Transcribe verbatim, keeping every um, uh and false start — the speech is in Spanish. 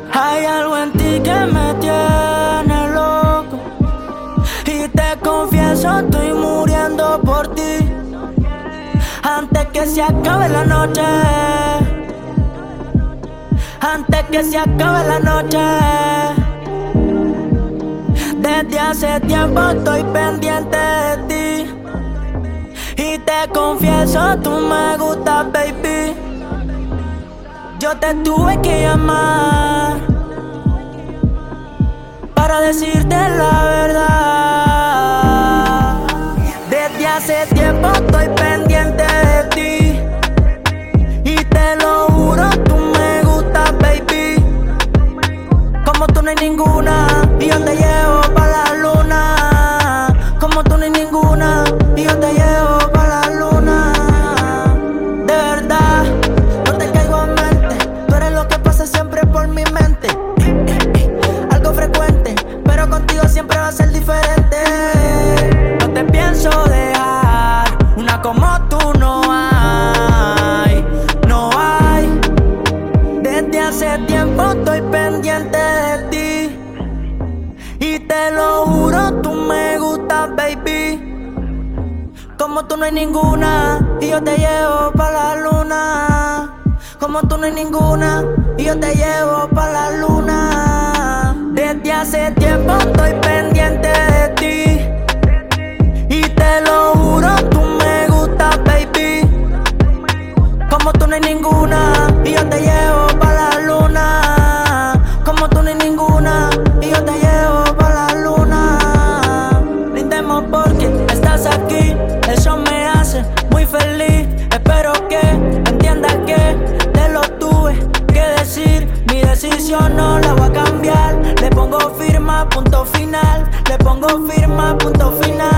Hay algo en ti que me tiene loco y te confieso estoy muriendo por ti. Antes que se acabe la noche, antes que se acabe la noche. Desde hace tiempo estoy pendiente de ti y te confieso tú me gustas, baby. Yo te tuve que llamar para decirte la verdad. Desde hace tiempo estoy pendiente de ti y te lo juro, tú me gustas, baby. Como tú no hay ninguna y yo te llevo pa' la luna. Como tú no hay ninguna y yo te llevo pa' la luna. De verdad, no te caigo en mente. Tú eres lo que pasa siempre por mi mente. Algo frecuente, pero contigo siempre va a ser diferente. No te pienso dejar, una como tú no hay, no hay. Desde hace tiempo estoy pendiente de ti y te lo juro, tú me gustas, baby. Como tú no hay ninguna y yo te llevo pa' la luna. Como tú no hay ninguna y yo te llevo pa' la luna. Desde hace tiempo estoy pendiente de ti y te lo juro, tú me gustas, baby. Como tú no hay ninguna y yo te llevo pa' la luna. Como tú no hay ninguna y yo te llevo pa' la luna. Brindemos porque estás aquí, eso me hace muy feliz. Espero que entiendas que te lo tuve que decir. Mi decisión no la voy a cambiar. Le pongo firma, punto final. Le pongo firma, punto final.